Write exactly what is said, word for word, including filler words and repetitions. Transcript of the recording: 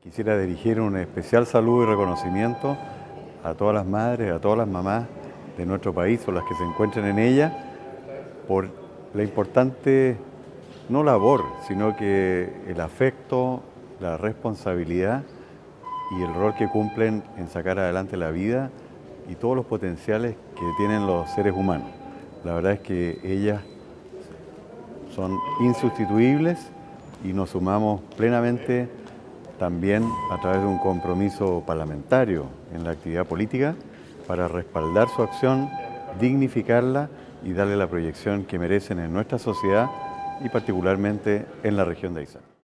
Quisiera dirigir un especial saludo y reconocimiento a todas las madres, a todas las mamás de nuestro país o las que se encuentren en ella, por la importante, no labor, sino que el afecto, la responsabilidad y el rol que cumplen en sacar adelante la vida y todos los potenciales que tienen los seres humanos. La verdad es que ellas son insustituibles y nos sumamos plenamente también a través de un compromiso parlamentario en la actividad política para respaldar su acción, dignificarla y darle la proyección que merecen en nuestra sociedad y particularmente en la región de Aysén.